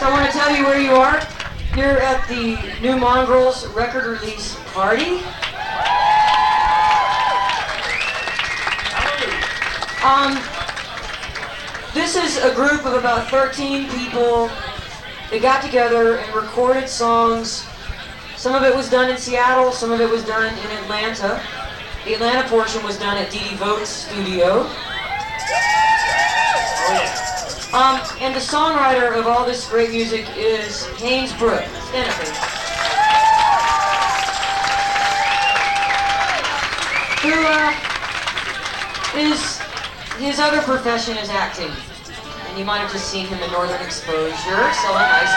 So I want to tell you where you are. You're at the New Mongrels record release party. This is a group of about 13 people that got together and recorded songs. Some of it was done in Seattle, some of it was done in Atlanta. The Atlanta portion was done at Dee Dee Vogt's studio. And the songwriter of all this great music is Haynes Brooke. Stand up, Haynes. His other profession is acting. And you might have just seen him in Northern Exposure selling ice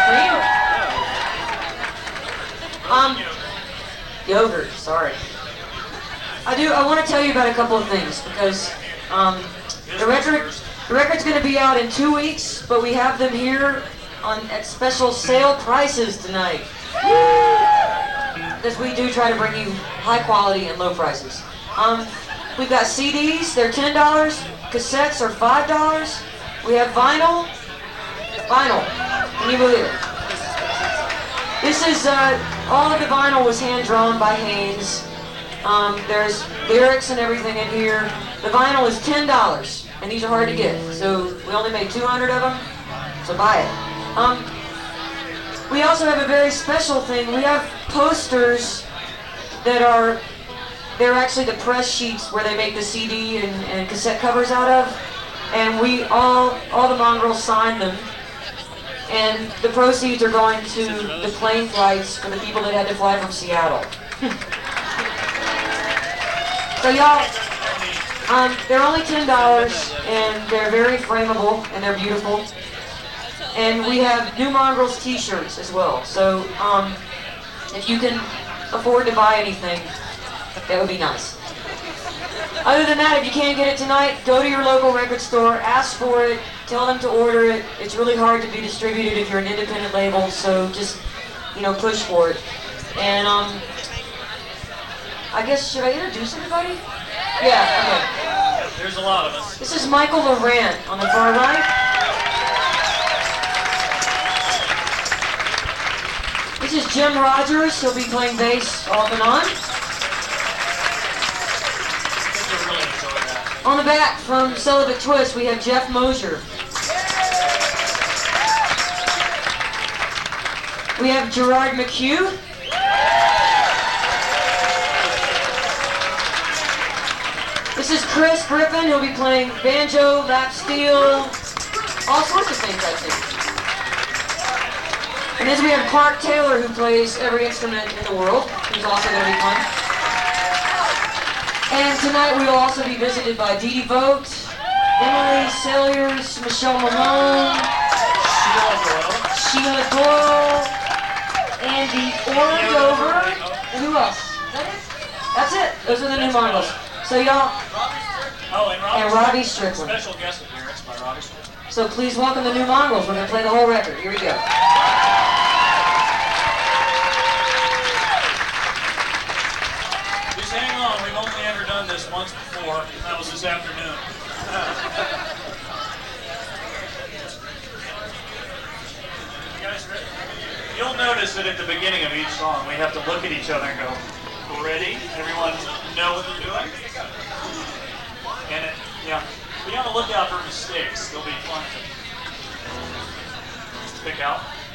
cream. Yogurt, sorry. I want to tell you about a couple of things because the record's going to be out in 2 weeks, but we have them here at special sale prices tonight. Because we do try to bring you high quality and low prices. We've got CDs, they're $10. Cassettes are $5. We have vinyl. Can you believe it? This is, all of the vinyl was hand-drawn by Haynes. There's lyrics and everything in here. The vinyl is $10, and these are hard to get. So we only made 200 of them, so buy it. We also have a very special thing. We have posters that they're actually the press sheets where they make the CD and cassette covers out of. And we all the Mongrels signed them. And the proceeds are going to the plane flights for the people that had to fly from Seattle. So y'all, they're only $10 and they're very frameable and they're beautiful. And we have New Mongrels t-shirts as well. So if you can afford to buy anything, that would be nice. Other than that, if you can't get it tonight, go to your local record store, ask for it, tell them to order it. It's really hard to be distributed if you're an independent label, so just, push for it. And I guess, should I introduce everybody? Yeah, okay. There's a lot of us. This is Michael Laurent on the far right. This is Jim Rogers. He'll be playing bass off and on. On the back from Celibate Twist, we have Jeff Mosier. We have Gerard McHugh. This is Chris Griffin. He'll be playing banjo, lap steel, all sorts of things, I think. And then we have Clark Taylor, who plays every instrument in the world. He's also going to be fun. And tonight we will also be visited by Dee Dee Vogt, Emily Salyers, Michelle Malone, Sheila Doyle, Andy Ordover, and who else? Is that it? That's it. Those are the New Mongrels. So y'all, and Robbie Strickland. Special guest appearance by Robbie Strickland. So please welcome the New Mongrels. We're going to play the whole record. Here we go. Hang on, we've only ever done this once before. That was this afternoon. You guys ready? You'll notice that at the beginning of each song, we have to look at each other and go, ready? Everyone know what they're doing? And be on the lookout for mistakes. They'll be fun to pick out.